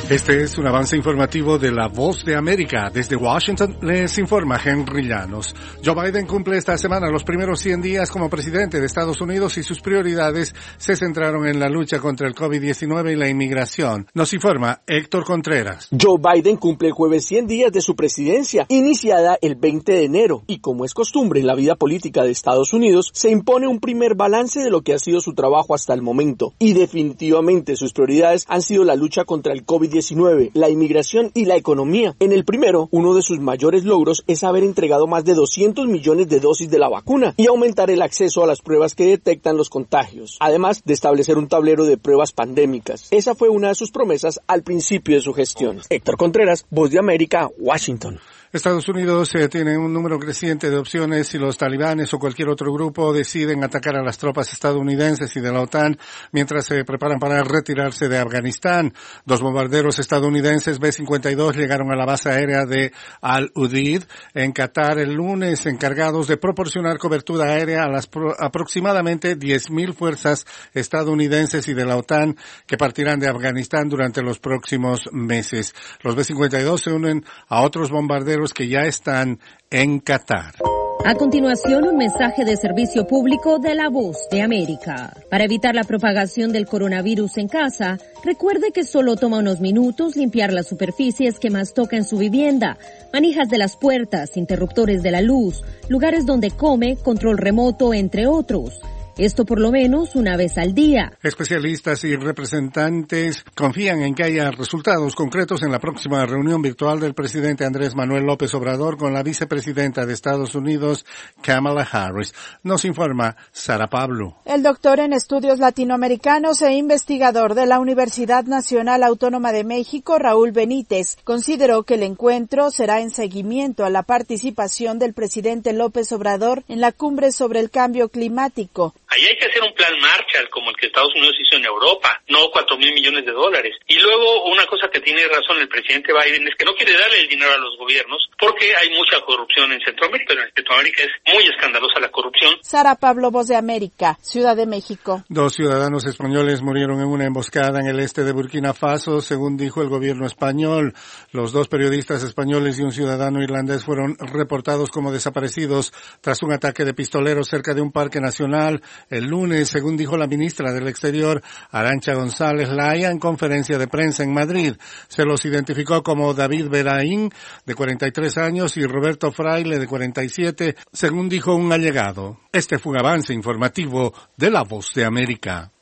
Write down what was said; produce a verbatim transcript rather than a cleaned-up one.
Este es un avance informativo de La Voz de América. Desde Washington les informa Henry Llanos. Joe Biden cumple esta semana los primeros cien días como presidente de Estados Unidos y sus prioridades se centraron en la lucha contra el COVID diecinueve y la inmigración. Nos informa Héctor Contreras. Joe Biden cumple el jueves cien días de su presidencia, iniciada el veinte de enero, y como es costumbre en la vida política de Estados Unidos, se impone un primer balance de lo que ha sido su trabajo hasta el momento. Y definitivamente sus prioridades han sido la lucha contra el COVID diecinueve, la inmigración y la economía. En el primero, uno de sus mayores logros es haber entregado más de doscientos millones de dosis de la vacuna y aumentar el acceso a las pruebas que detectan los contagios, además de establecer un tablero de pruebas pandémicas. Esa fue una de sus promesas al principio de su gestión. Héctor Contreras, Voz de América, Washington. Estados Unidos eh, tiene un número creciente de opciones si los talibanes o cualquier otro grupo deciden atacar a las tropas estadounidenses y de la OTAN mientras se preparan para retirarse de Afganistán. Dos bombarderos estadounidenses B cincuenta y dos llegaron a la base aérea de Al-Udeid en Qatar el lunes, encargados de proporcionar cobertura aérea a las pro- aproximadamente diez mil fuerzas estadounidenses y de la OTAN que partirán de Afganistán durante los próximos meses. Los B cincuenta y dos se unen a otros bombarderos que ya están en Qatar. A continuación, un mensaje de servicio público de La Voz de América. Para evitar la propagación del coronavirus en casa, recuerde que solo toma unos minutos limpiar las superficies que más toca en su vivienda, manijas de las puertas, interruptores de la luz, lugares donde come, control remoto, entre otros. Esto por lo menos una vez al día. Especialistas y representantes confían en que haya resultados concretos en la próxima reunión virtual del presidente Andrés Manuel López Obrador con la vicepresidenta de Estados Unidos, Kamala Harris. Nos informa Sara Pablo. El doctor en estudios latinoamericanos e investigador de la Universidad Nacional Autónoma de México, Raúl Benítez, consideró que el encuentro será en seguimiento a la participación del presidente López Obrador en la cumbre sobre el cambio climático. Ahí hay que hacer un plan Marshall como el que Estados Unidos hizo en Europa, no cuatro mil millones de dólares. Y luego una cosa que tiene razón el presidente Biden es que no quiere darle el dinero a los gobiernos porque hay mucha corrupción en Centroamérica, pero en Centroamérica es muy escandalosa la corrupción. Sara Pablo, Voz de América, Ciudad de México. Dos ciudadanos españoles murieron en una emboscada en el este de Burkina Faso, según dijo el gobierno español. Los dos periodistas españoles y un ciudadano irlandés fueron reportados como desaparecidos tras un ataque de pistoleros cerca de un parque nacional el lunes, según dijo la ministra del Exterior, Arantxa González Laya, en conferencia de prensa en Madrid. Se los identificó como David Beraín, de cuarenta y tres años, y Roberto Fraile, de cuarenta y siete, según dijo un allegado. Este fue un avance informativo de La Voz de América.